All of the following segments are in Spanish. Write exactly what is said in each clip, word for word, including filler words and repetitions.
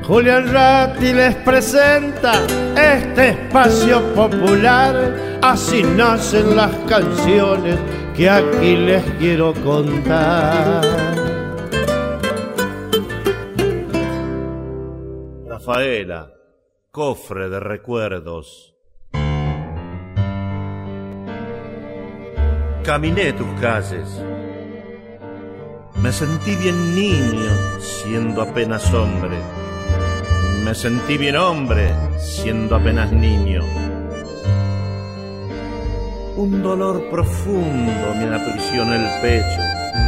Julián Ratti les presenta este espacio popular. Así nacen las canciones que aquí les quiero contar. Rafaela, cofre de recuerdos. Caminé tus calles. Me sentí bien niño siendo apenas hombre. Me sentí bien hombre siendo apenas niño. Un dolor profundo me aprisionó el pecho.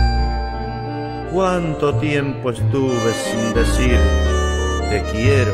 Cuánto tiempo estuve sin decir te quiero.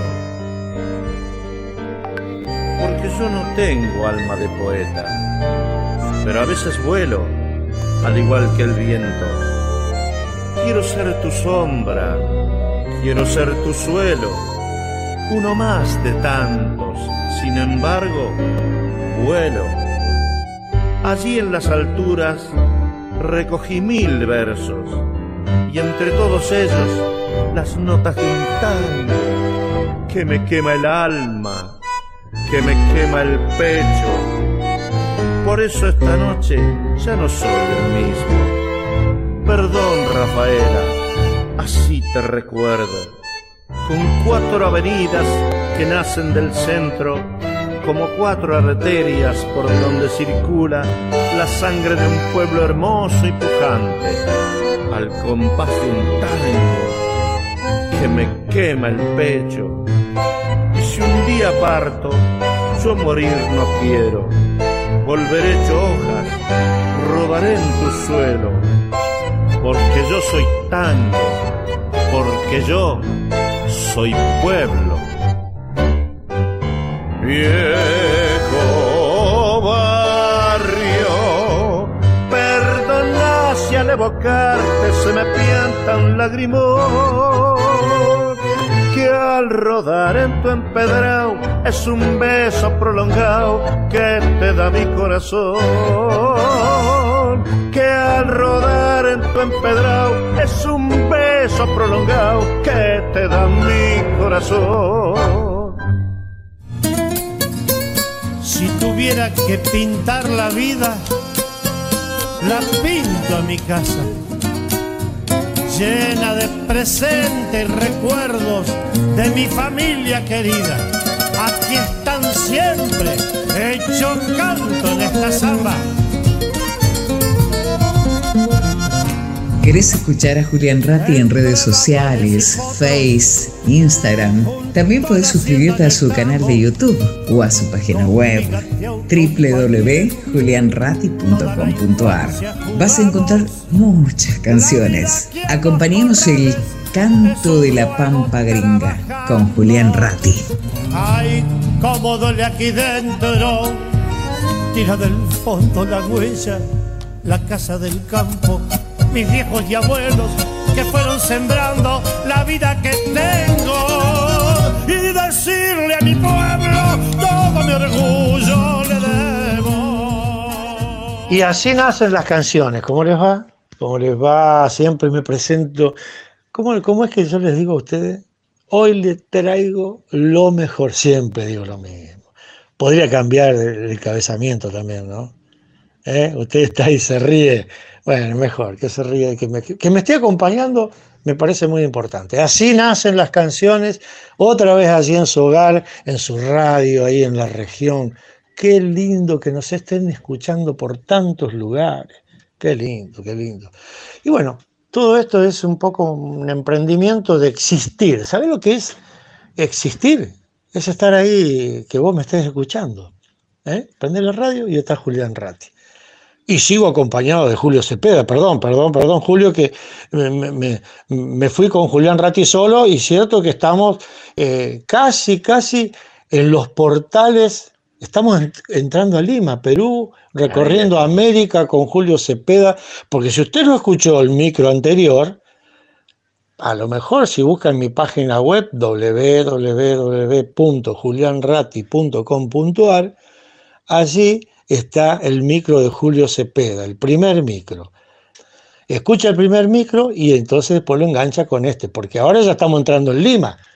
Porque yo no tengo alma de poeta, pero a veces vuelo, al igual que el viento. Quiero ser tu sombra, quiero ser tu suelo, uno más de tantos, sin embargo, vuelo. Allí en las alturas recogí mil versos, y entre todos ellos las notas de un tango que me quema el alma, que me quema el pecho. Por eso esta noche ya no soy el mismo. Perdón, Rafaela, así te recuerdo, con cuatro avenidas que nacen del centro, como cuatro arterias por donde circula la sangre de un pueblo hermoso y pujante, al compás de un tango que me quema el pecho. Y si un día parto, yo morir no quiero, volveré hecho hojas, rodaré en tu suelo, porque yo soy tango, porque yo soy pueblo. Viejo barrio, perdona si al evocarte se me pianta un lagrimón, que al rodar en tu empedrado es un beso prolongado que te da mi corazón, que al rodar en tu empedrado es un beso prolongado que te da mi corazón. Si tuviera que pintar la vida, la pinto a mi casa, llena de presentes y recuerdos de mi familia querida. Aquí están siempre, hecho canto en esta samba. ¿Querés escuchar a Julián Ratti en redes sociales, Face, Instagram? También podés suscribirte a su canal de YouTube o a su página web doble u doble u doble u punto julian ratti punto com punto a r. Vas a encontrar muchas canciones. Acompañemos el canto de la pampa gringa con Julián Ratti. Ay, cómo duele aquí dentro, tira del fondo la huella, la casa del campo, mis viejos y abuelos que fueron sembrando la vida que tengo, y decirle a mi pueblo todo mi orgullo le debo. Y así nacen las canciones. ¿Cómo les va? ¿Cómo les va? Siempre me presento. ¿Cómo, cómo es que yo les digo a ustedes? Hoy les traigo lo mejor. Siempre digo lo mismo. Podría cambiar el encabezamiento también, ¿no? ¿Eh? Usted está ahí y se ríe. Bueno, mejor que se ríe, que me, que me esté acompañando me parece muy importante. Así nacen las canciones, otra vez allí en su hogar, en su radio, ahí en la región. Qué lindo que nos estén escuchando por tantos lugares. Qué lindo, qué lindo. Y bueno, todo esto es un poco un emprendimiento de existir. ¿Sabés lo que es existir? Es estar ahí, que vos me estés escuchando. ¿Eh? Prendés la radio y está Julián Ratti. Y sigo acompañado de Julio Cepeda, perdón, perdón, perdón, Julio, que me, me, me fui con Julián Ratti solo, y cierto que estamos eh, casi, casi en los portales, estamos entrando a Lima, Perú, recorriendo América con Julio Cepeda, porque si usted no escuchó el micro anterior, a lo mejor si busca en mi página web doble u doble u doble u punto julian ratti punto com punto a r, allí está el micro de Julio Cepeda, el primer micro. Escucha el primer micro y entonces después lo engancha con este, porque ahora ya estamos entrando en Lima.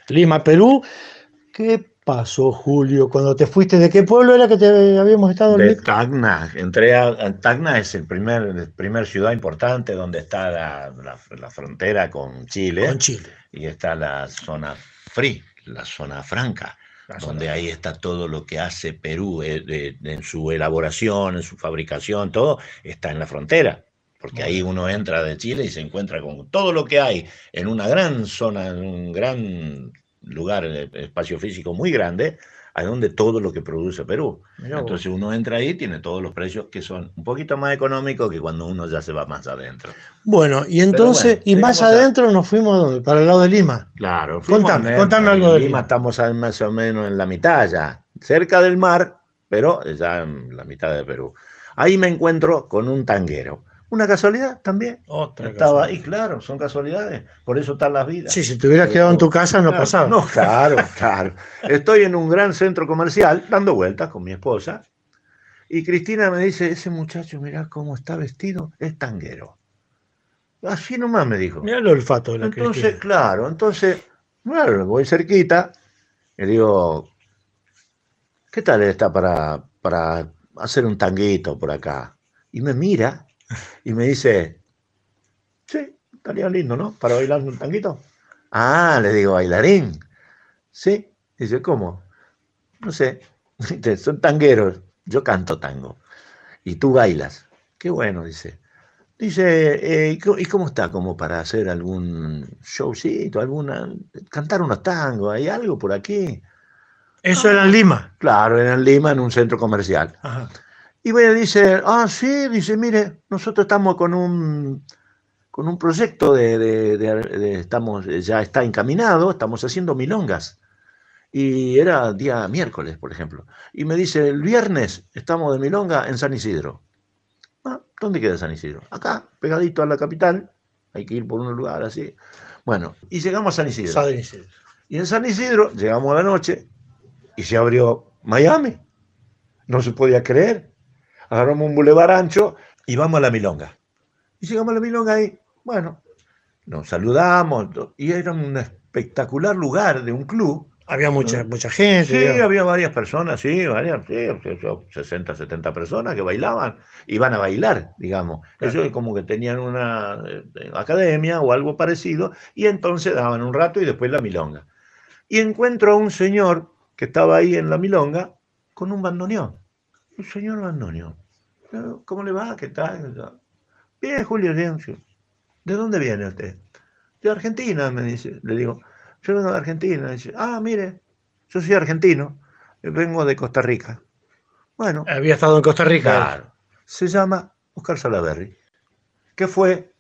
Lima, Perú. ¿Qué pasó, Julio, cuando te fuiste? ¿De qué pueblo era que te habíamos estado? De Tacna. Entré a, a Tacna, es el primer, el primer ciudad importante donde está la, la, la frontera con Chile. Con Chile. Y está la zona free, la zona franca, la donde zona ahí franca. Está todo lo que hace Perú eh, de, de, en su elaboración, en su fabricación, todo está en la frontera. Porque ahí uno entra de Chile y se encuentra con todo lo que hay en una gran zona, en un gran lugar, espacio físico muy grande, a donde todo lo que produce Perú. Mirá Entonces vos. Uno entra ahí y tiene todos los precios que son un poquito más económicos que cuando uno ya se va más adentro. Bueno, y entonces, bueno, y más adentro a... nos fuimos ¿a dónde? Para el lado de Lima. Claro. Contame, contame algo de Lima. Lima estamos más o menos en la mitad ya, cerca del mar, pero ya en la mitad de Perú. Ahí me encuentro con un tanguero. Una casualidad también. Otra Estaba casualidad. ahí, claro, son casualidades. Por eso están las vidas. Sí, si te hubieras quedado en tu casa no claro, pasaba. No, claro, claro. Estoy en un gran centro comercial dando vueltas con mi esposa y Cristina me dice, ese muchacho, mirá cómo está vestido, es tanguero. Así nomás me dijo. Mirá el olfato de la Entonces, Cristina. claro, entonces, claro, voy cerquita y digo, ¿qué tal está para, para hacer un tanguito por acá? Y me mira y me dice, sí, estaría lindo, ¿no? Para bailar un tanguito. Ah, le digo, bailarín. Sí. Dice, ¿cómo? No sé. Son tangueros. Yo canto tango. Y tú bailas. Qué bueno, dice. Dice, eh, ¿y cómo está? Como para hacer algún showcito, alguna, cantar unos tangos, ¿hay algo por aquí? ¿Eso ah, era en Lima? Claro, era en Lima, en un centro comercial. Ajá. Y me dice, ah, sí, dice, mire, nosotros estamos con un, con un proyecto de, de, de, de, estamos, ya está encaminado, estamos haciendo milongas. Y era día miércoles, por ejemplo. Y me dice, el viernes estamos de milonga en San Isidro. Ah, ¿dónde queda San Isidro? Acá, pegadito a la capital, hay que ir por un lugar así. Bueno, y llegamos a San Isidro. San Isidro. Y en San Isidro llegamos a la noche y se abrió Miami. No se podía creer. Agarramos un bulevar ancho y vamos a la milonga. Y llegamos a la milonga ahí, bueno, nos saludamos, y era un espectacular lugar de un club. Había mucha, mucha gente. Sí, digamos. Había varias personas, sí, varias, sí, sesenta, setenta personas que bailaban, iban a bailar, digamos. Claro. Ellos como que tenían una eh, academia o algo parecido, y entonces daban un rato y después la milonga. Y encuentro a un señor que estaba ahí en la milonga con un bandoneón. El señor bandoneón. ¿Cómo le va? ¿Qué tal? Bien, Julio, bien. ¿De dónde viene usted? De Argentina, me dice. Le digo, yo vengo de Argentina. Dice, ah, mire, yo soy argentino, vengo de Costa Rica. Bueno. Había estado en Costa Rica. Claro. Se llama Oscar Salaverry, que fue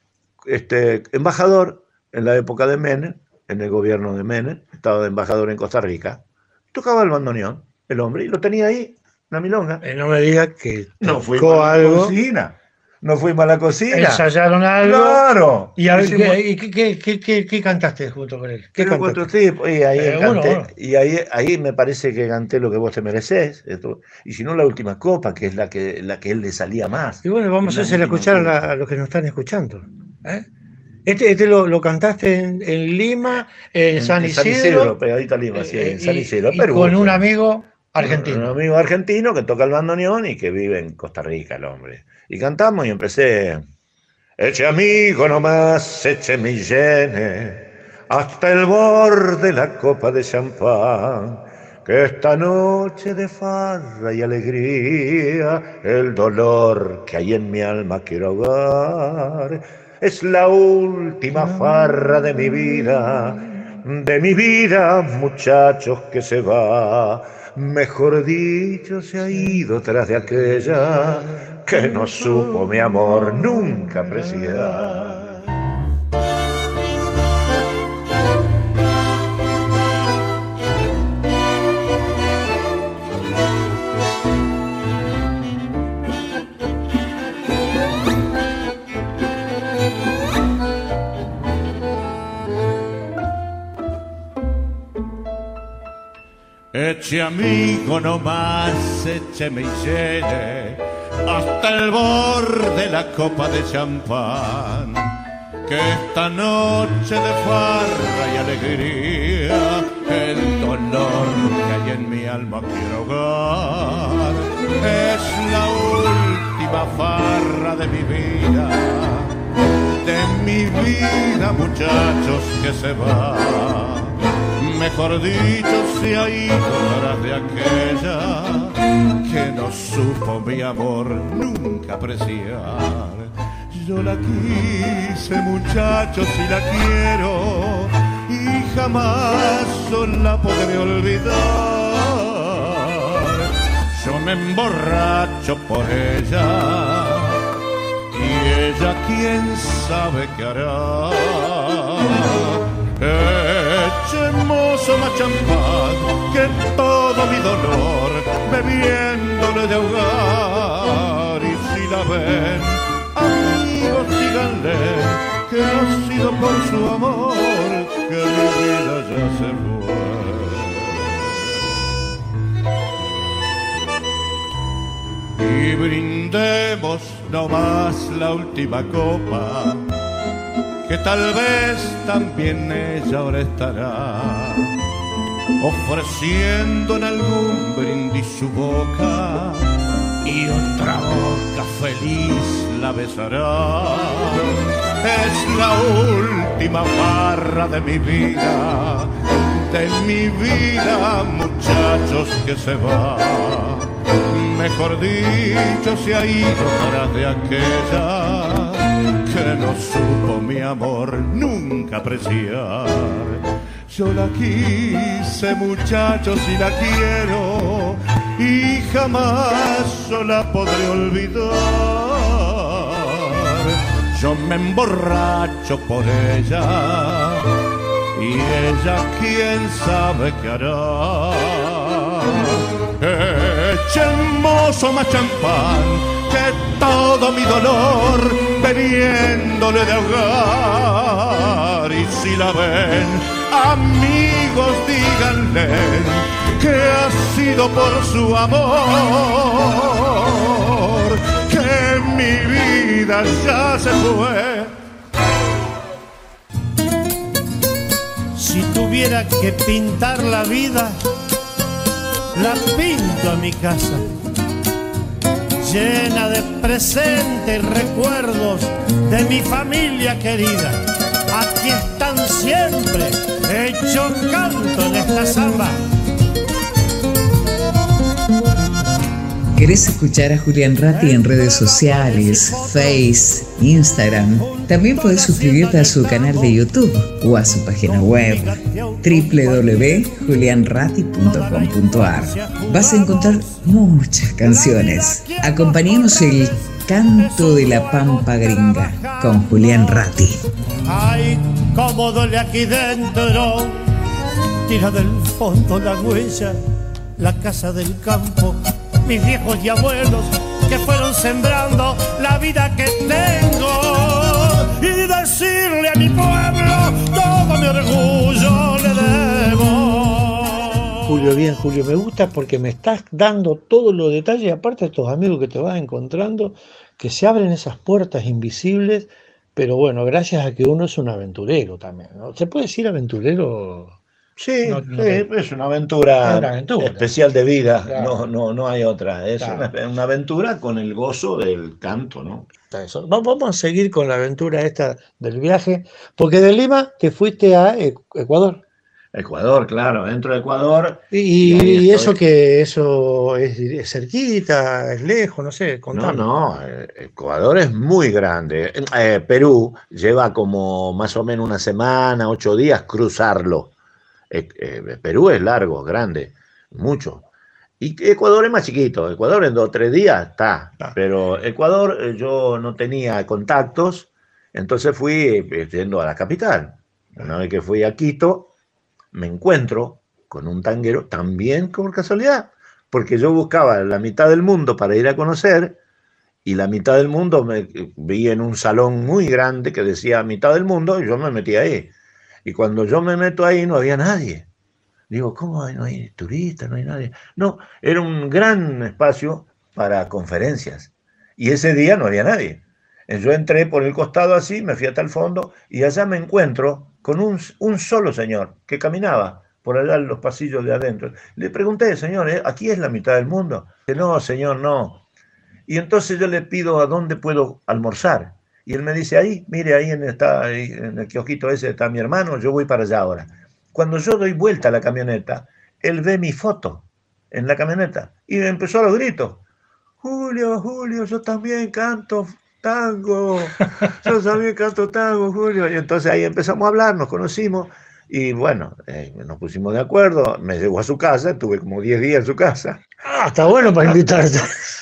este, embajador en la época de Menem, en el gobierno de Menem, estaba de embajador en Costa Rica. Tocaba el bandoneón, el hombre, y lo tenía ahí. Una milonga. Eh, no me digas que no fuimos a la cocina. No fuimos a la cocina. Ensayaron algo. Claro. ¿Y, a, hicimos... ¿y qué, qué, qué, qué, qué cantaste junto con él? ¿Qué cantaste? Y ahí, eh, canté, bueno, bueno. y ahí, ahí me parece que canté Lo que vos te merecés. Esto, y si no, La última copa, que es la que, la que él le salía más. Y bueno, vamos a hacer escuchar a, la, a los que nos están escuchando. ¿Eh? Este, este lo, lo cantaste en, en Lima, en, en San Isidro. En San Isidro, pegadito a Lima, sí, eh, en San Isidro, y, Perú. Y con un amigo argentino. Un amigo argentino que toca el bandoneón y que vive en Costa Rica, el hombre. Y cantamos y empecé. Eche amigo nomás, eche mi llene, hasta el borde la copa de champán, que esta noche de farra y alegría, el dolor que hay en mi alma quiero ahogar. Es la última farra de mi vida, de mi vida, muchachos, que se va. Mejor dicho, se ha ido tras de aquella que no supo mi amor nunca apreciar. Eche amigo nomás, écheme y llene hasta el borde la copa de champán, que esta noche de farra y alegría, el dolor que hay en mi alma quiero ahogar. Es la última farra de mi vida, de mi vida, muchachos, que se va. Mejor dicho, se ha ido tras de aquella que no supo mi amor nunca apreciar. Yo la quise, muchachos, y la quiero, y jamás la podré olvidar. Yo me emborracho por ella, y ella quién sabe qué hará. Echemos más champán, que todo mi dolor bebiéndole de ahogar. Y si la ven, amigos, díganle que no ha sido por su amor que mi vida ya se fue. Y brindemos nomás la última copa, que tal vez también ella ahora estará ofreciendo en algún brindis su boca, y otra boca feliz la besará. Es la última farra de mi vida, de mi vida, muchachos, que se va. Mejor dicho, se ha ido tras de aquella que no supo mi amor nunca apreciar. Yo la quise, muchachos, y la quiero, y jamás la podré olvidar. Yo me emborracho por ella, y ella quién sabe qué hará. Echemos más champán, que todo mi dolor bebiéndole de ahogar. Y si la ven, amigos, díganle que ha sido por su amor que mi vida ya se fue. Si tuviera que pintar la vida, la pinto a mi casa, llena de presentes y recuerdos de mi familia querida. Aquí están siempre, hecho canto en esta samba. ¿Querés escuchar a Julián Ratti en redes sociales, Face, Instagram? También podés suscribirte a su canal de YouTube o a su página web doble u doble u doble u punto julian ratti punto com punto a r. Vas a encontrar muchas canciones. Acompañemos el canto de la pampa gringa con Julián Ratti. Ay, cómo duele aquí dentro, tira del fondo la huella, la casa del campo, mis viejos y abuelos que fueron sembrando la vida que tengo, y decirle a mi pueblo todo mi orgullo le debo. Julio, bien, Julio, me gusta porque me estás dando todos los detalles, y aparte de estos amigos que te vas encontrando, que se abren esas puertas invisibles, pero bueno, gracias a que uno es un aventurero también, ¿no? ¿Se puede decir aventurero? Sí, No, no, sí, es una aventura, una aventura especial de vida, claro. no, no, no hay otra, es Claro. una, una aventura con el gozo del canto, ¿no? Eso. Va- Vamos a seguir con la aventura esta del viaje, porque de Lima te fuiste a E- Ecuador. Ecuador, claro, dentro de Ecuador. Y, Y ahí y estoy. eso que eso es, es cerquita, es lejos, no sé, No, contame. no, eh, Ecuador es muy grande. Eh, Perú lleva como más o menos una semana, ocho días cruzarlo. Eh, eh, Perú es largo, grande, mucho. Y Ecuador es más chiquito. Ecuador en dos o tres días está. Ah. Pero Ecuador eh, yo no tenía contactos, entonces fui eh, yendo a la capital. Una vez que fui a Quito, me encuentro con un tanguero, también por casualidad, porque yo buscaba la mitad del mundo para ir a conocer, y la mitad del mundo me vi en un salón muy grande que decía mitad del mundo, y yo me metí ahí. Y cuando yo me meto ahí no había nadie. Digo, ¿cómo hay? No hay turistas, no hay nadie? No, era un gran espacio para conferencias. Y ese día no había nadie. Yo entré por el costado así, me fui hasta el fondo y allá me encuentro con un, un solo señor que caminaba por allá en los pasillos de adentro. Le pregunté, señor, ¿eh? ¿Aquí es la mitad del mundo? Dice, no, señor, no. Y entonces yo le pido a dónde puedo almorzar. Y él me dice, ahí, mire, ahí en, esta, ahí en el kiosquito ese está mi hermano, yo voy para allá ahora. Cuando yo doy vuelta a la camioneta, él ve mi foto en la camioneta y me empezó a los gritos. Julio, Julio, yo también canto tango, yo también canto tango, Julio. Y entonces ahí empezamos a hablar, nos conocimos y bueno, eh, nos pusimos de acuerdo, me llevó a su casa, estuve como diez días en su casa. Ah, está bueno para invitarte.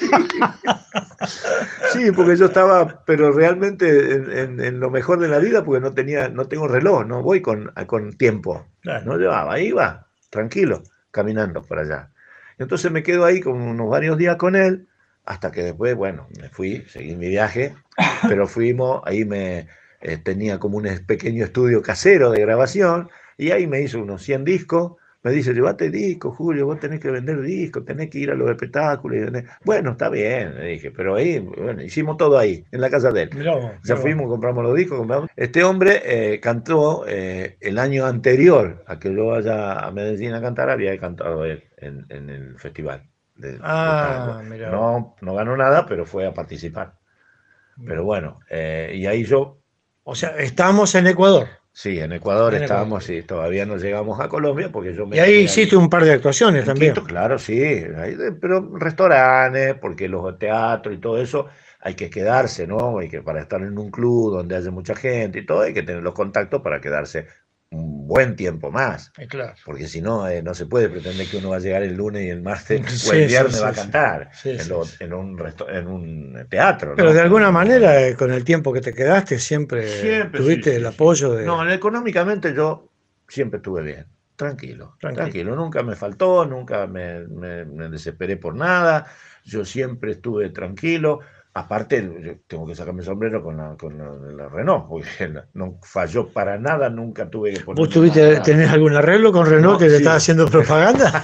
Sí, porque yo estaba, pero realmente en, en, en lo mejor de la vida, porque no tenía, no tengo reloj, no voy con, con tiempo. Claro. No llevaba, iba, tranquilo, caminando por allá. Entonces me quedo ahí con unos varios días con él, hasta que después, bueno, me fui, seguí mi viaje, pero fuimos, ahí me eh, tenía como un pequeño estudio casero de grabación, y ahí me hizo unos cien discos. Me dice, llévate discos, Julio, vos tenés que vender discos, tenés que ir a los espectáculos. Bueno, está bien, le dije, pero ahí, bueno, hicimos todo ahí, en la casa de él. Mirá, ya mirá. Fuimos, compramos los discos, compramos. Este hombre eh, cantó eh, el año anterior a que yo vaya a Medellín a cantar, había cantado él en, en el festival. De, ah, de mirá. No, no ganó nada, pero fue a participar. Mirá. Pero bueno, eh, y ahí yo... O sea, estamos en Ecuador. Sí, en Ecuador en estábamos, Ecuador. Sí, todavía no llegamos a Colombia porque yo me... Y ahí hiciste ahí un par de actuaciones en también. Quito, claro, sí, ahí, pero restaurantes, porque los teatros y todo eso hay que quedarse, ¿no? Hay que, para estar en un club donde haya mucha gente y todo, hay que tener los contactos para quedarse un buen tiempo más. Eh, claro. Porque si no, eh, no se puede pretender que uno va a llegar el lunes y el martes sí, o el viernes sí, va sí, a cantar sí, en, sí, lo, sí. En, un resto, en un teatro. Pero ¿no? de alguna manera, eh, con el tiempo que te quedaste, siempre, siempre tuviste sí, el sí, apoyo sí. de... No, económicamente yo siempre estuve bien, tranquilo, tranquilo, tranquilo. Nunca me faltó, nunca me, me, me desesperé por nada, yo siempre estuve tranquilo. Aparte, yo tengo que sacarme el sombrero con la, con la, la Renault, porque no falló para nada, nunca tuve que poner. ¿Vos tuviste, tenés algún arreglo con Renault no, que sí. le estás haciendo propaganda?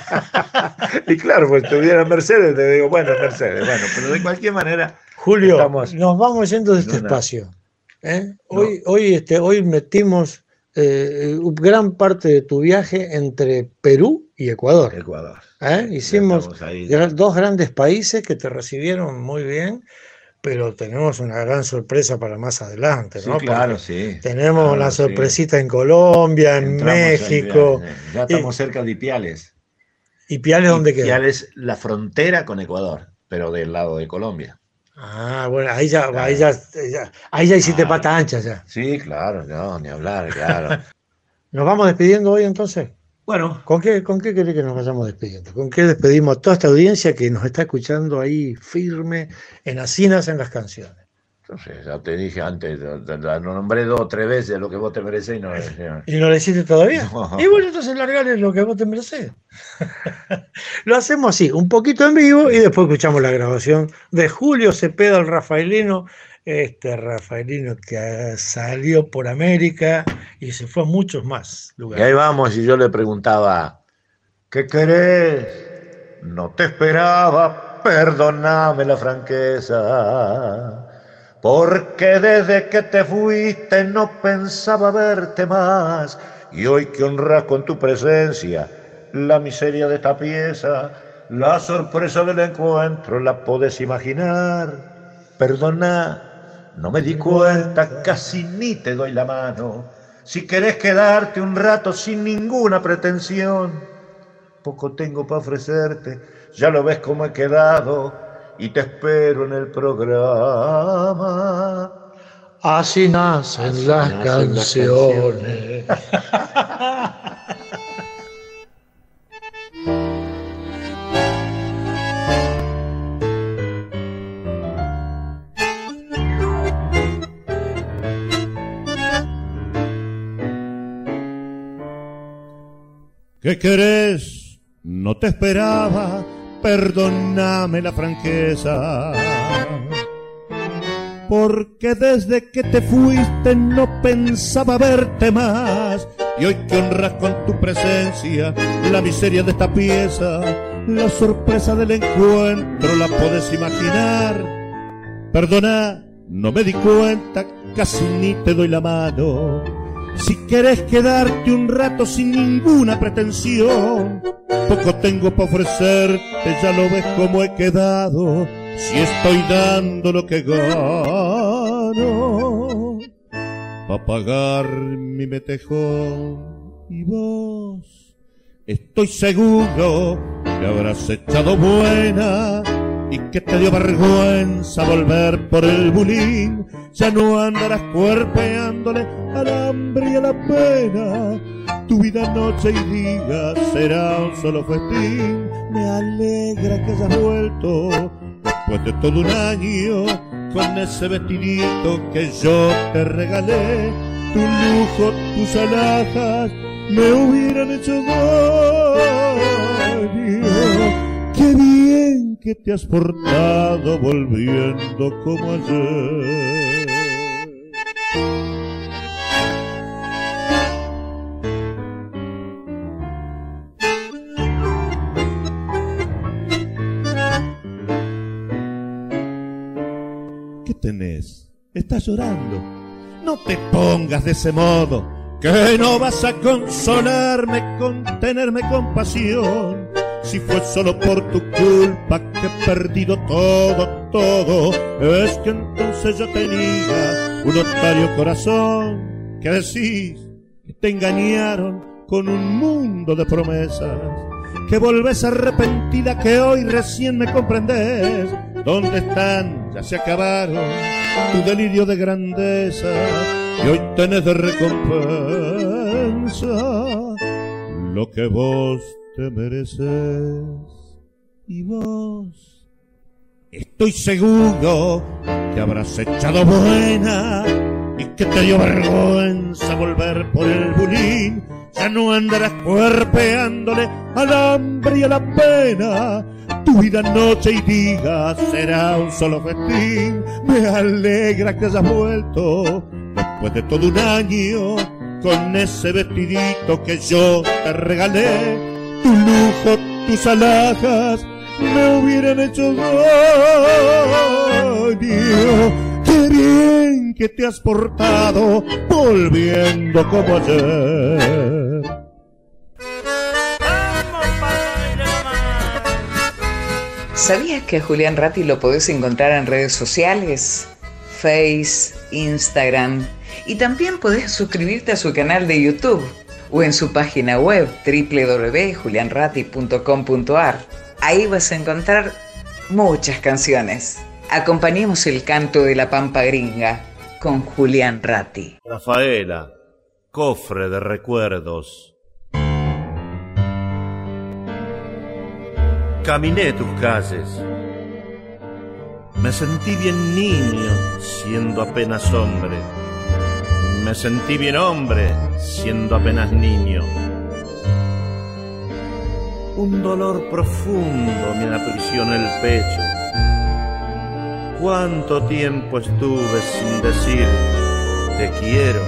Y claro, pues tuviera Mercedes, te digo, bueno, Mercedes, bueno, pero de cualquier manera. Julio, estamos nos vamos yendo de este una... espacio. ¿eh? Hoy, no. hoy, este, hoy metimos eh, gran parte de tu viaje entre Perú y Ecuador. Ecuador. ¿eh? Hicimos dos grandes países que te recibieron muy bien. Pero tenemos una gran sorpresa para más adelante, ¿no? Sí, claro, porque sí. Tenemos claro, una sorpresita sí. en Colombia, en Entramos México. En, ya estamos y, cerca de Ipiales. ¿Ipiales dónde queda? Ipiales, la frontera con Ecuador, pero del lado de Colombia. Ah, bueno, ahí ya, claro. ahí ya, ya, ahí ya hiciste claro. pata ancha ya. Sí, claro, no, ni hablar, claro. ¿Nos vamos despidiendo hoy entonces? Bueno. ¿Con qué, ¿Con qué querés que nos vayamos despidiendo? ¿Con qué despedimos a toda esta audiencia que nos está escuchando ahí firme en Asinas en las canciones? Entonces, ya te dije antes, lo nombré dos o tres veces lo que vos te merecés y no... ¿Y no lo hiciste todavía? No. Y bueno, entonces largale lo que vos te merecés. Lo hacemos así, un poquito en vivo y después escuchamos la grabación de Julio Cepeda, el rafaelino, este rafaelino que salió por América y se fue a muchos más lugares. Y ahí vamos, y yo le preguntaba, ¿qué querés? No te esperaba, perdóname la franqueza, porque desde que te fuiste no pensaba verte más, y hoy que honras con tu presencia la miseria de esta pieza, la sorpresa del encuentro la podés imaginar. Perdona, no me di cuenta, casi ni te doy la mano. Si querés quedarte un rato sin ninguna pretensión, poco tengo para ofrecerte, ya lo ves cómo he quedado y te espero en el programa. Así nacen, Así las, nacen canciones. las canciones. ¿Qué querés? No te esperaba, perdóname la franqueza, porque desde que te fuiste no pensaba verte más, y hoy que honras con tu presencia la miseria de esta pieza, la sorpresa del encuentro la podés imaginar. Perdona, no me di cuenta, casi ni te doy la mano. Si querés quedarte un rato sin ninguna pretensión, poco tengo para ofrecerte, ya lo ves como he quedado. Si estoy dando lo que gano pa' pagar mi metejón. Y vos, estoy seguro que habrás echado buena y que te dio vergüenza volver por el bulín. Ya no andarás cuerpeándole al hambre y a la pena. Tu vida noche y día será un solo festín. Me alegra que hayas vuelto después de todo un año con ese vestidito que yo te regalé. Tu lujo, tus alhajas me hubieran hecho daño. Qué bien que te has portado volviendo como ayer. ¿Qué tenés? ¿Estás llorando? No te pongas de ese modo, que no vas a consolarme con tenerme compasión. Si fue solo por tu culpa que he perdido todo, todo, es que entonces yo tenía un otario corazón. ¿Qué decís? Que te engañaron con un mundo de promesas, que volvés arrepentida, que hoy recién me comprendés. ¿Dónde están? Ya se acabaron tu delirio de grandeza y hoy tenés de recompensa lo que vos te mereces. Y vos, estoy seguro que habrás echado buena y que te dio vergüenza volver por el bulín. Ya no andarás cuerpeándole al hambre y a la pena. Tu vida noche y día será un solo festín. Me alegra que hayas vuelto después de todo un año con ese vestidito que yo te regalé. Tu lujo, tus alhajas me hubieran hecho daño. Qué bien que te has portado volviendo como ayer. ¿Sabías que a Julián Ratti lo podés encontrar en redes sociales? Face, Instagram, y también podés suscribirte a su canal de YouTube o en su página web doble u doble u doble u punto julian ratti punto com punto a r. Ahí vas a encontrar muchas canciones. Acompañemos el canto de la Pampa Gringa con Julián Ratti. Rafaela, cofre de recuerdos. Caminé tus calles, me sentí bien niño siendo apenas hombre, me sentí bien hombre siendo apenas niño. Un dolor profundo me aprisiona el pecho. Cuánto tiempo estuve sin decir te quiero,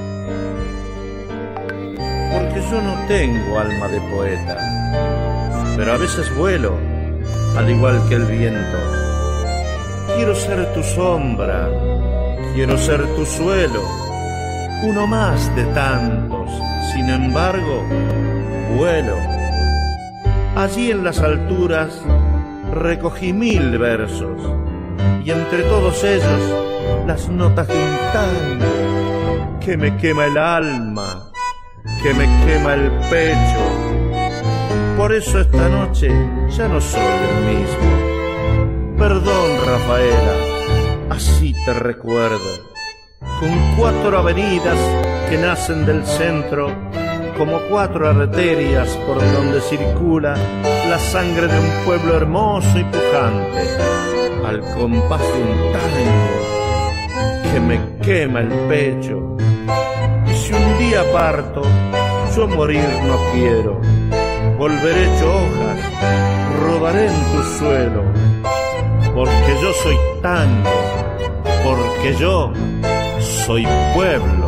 porque yo no tengo alma de poeta, pero a veces vuelo, al igual que el viento. Quiero ser tu sombra, quiero ser tu suelo, uno más de tantos, sin embargo, vuelo. Allí en las alturas recogí mil versos, y entre todos ellos las notas de un tango que me quema el alma, que me quema el pecho. Por eso esta noche ya no soy el mismo. Perdón, Rafaela, así te recuerdo, con cuatro avenidas que nacen del centro, como cuatro arterias por donde circula la sangre de un pueblo hermoso y pujante, al compás de un tango que me quema el pecho. Y si un día parto, yo morir no quiero. Volveré hecho hojas, rodaré en tu suelo, porque yo soy tango, porque yo soy pueblo.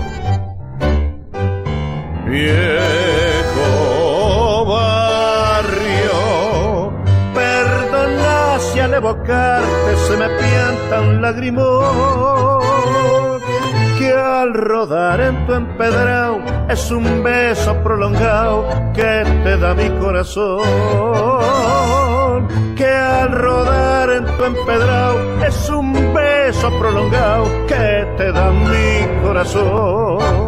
Viejo barrio, perdona si al evocarte se me pianta un lagrimón, que al rodar en tu empedrado es un beso prolongado que te da mi corazón, que al rodar en tu empedrado es un beso prolongado que te da mi corazón.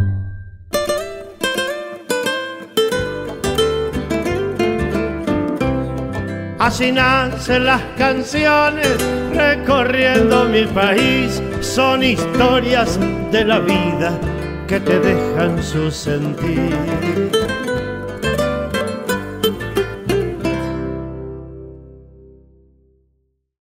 Así nacen las canciones recorriendo mi país, son historias de la vida que te dejan su sentir.